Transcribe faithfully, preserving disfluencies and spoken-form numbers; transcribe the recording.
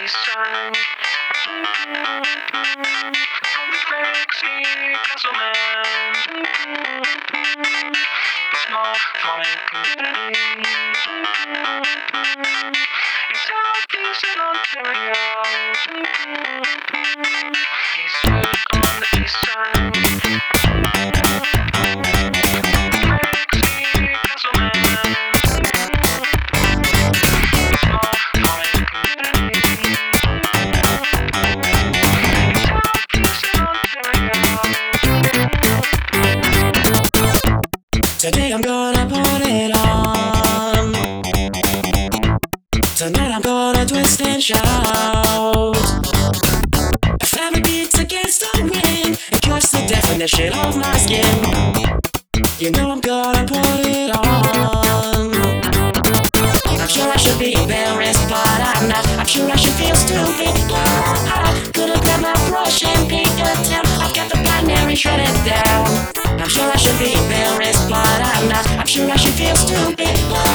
east side. From the Brexy Castleman. The small farming community. In southeastern Ontario. East side on the east side. Brexy Castleman. Small farming community. Today I'm gonna put it on. Tonight I'm gonna twist and shout. Family beats against the wind. It cuts the definition of my skin. You know I'm gonna put it on. I'm sure I should be embarrassed, but I'm not. I'm sure I should feel stupid. I could've grabbed my brush and paint a town. I've got the binary shredded down. I'm sure I should be embarrassed, but I'm not. I'm sure I should feel stupid.